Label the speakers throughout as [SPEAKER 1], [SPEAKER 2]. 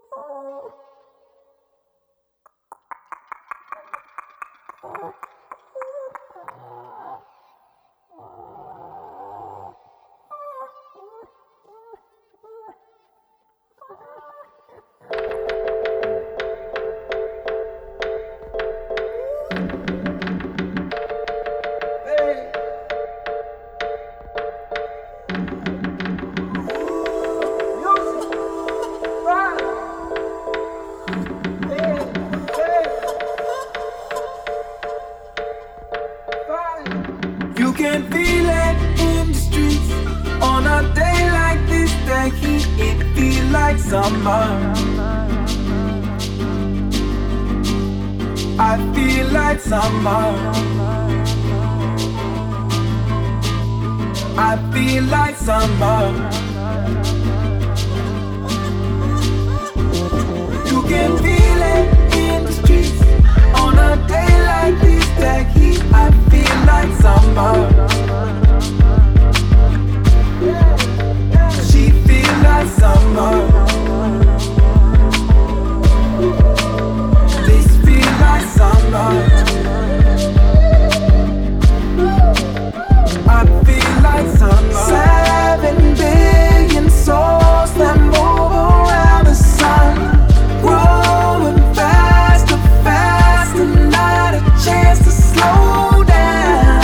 [SPEAKER 1] You can feel it in the streets. On a day like this, the heat, it feel like summer. I feel like summer. I feel like summer. You can feel it in the streets. On a day like this, the heat, I feel like summer. She feel like summer. This feel like summer. I feel like summer. 7 billion souls that move around the sun, growing faster, faster, not a chance to slow down.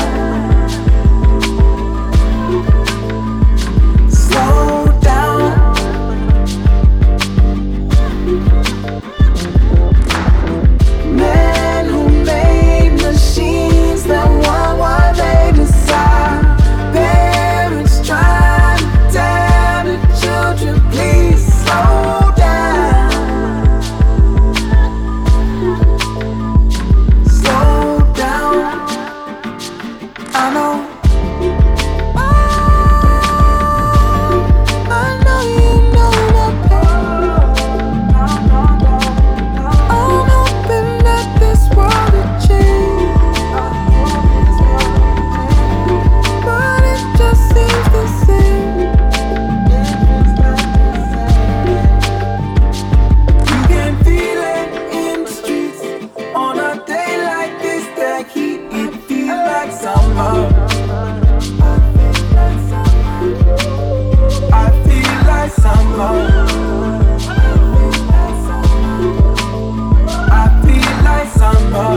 [SPEAKER 1] Slow down. Men who made machines that want what they desire. Parents trying to tell the children, please slow down. Slow down. I know. I know you know the pain. I'm hoping that this world will change, but it just seems the same. You can feel it in the streets. On a day like this, the heat, it feel like summer. I feel like summer. I feel like summer.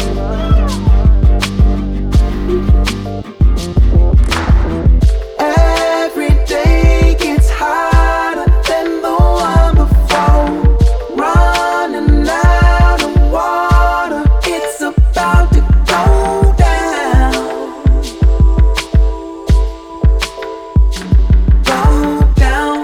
[SPEAKER 1] Every day gets hotter than the one before. Running out of water, it's about to go down. Go down.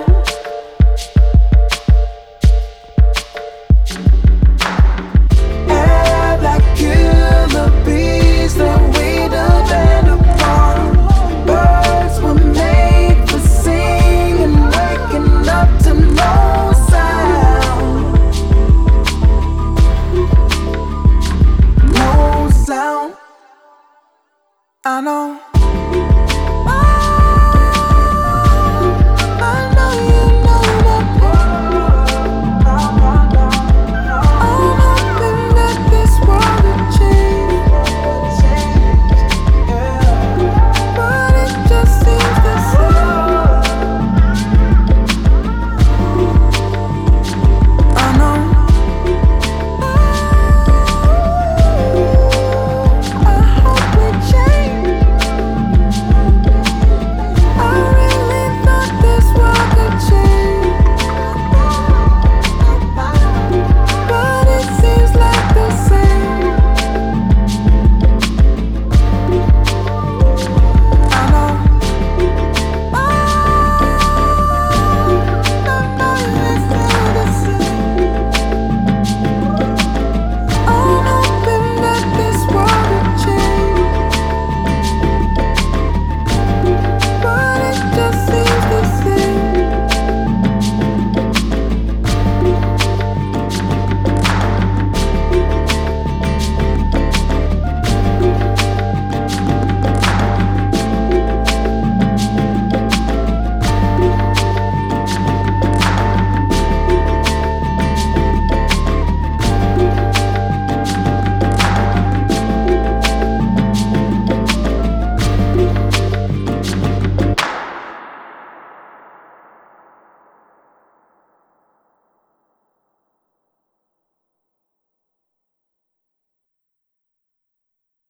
[SPEAKER 1] Air like killer bees that we depend upon. Birds were made for singing, waking up to no sound. No sound. I know.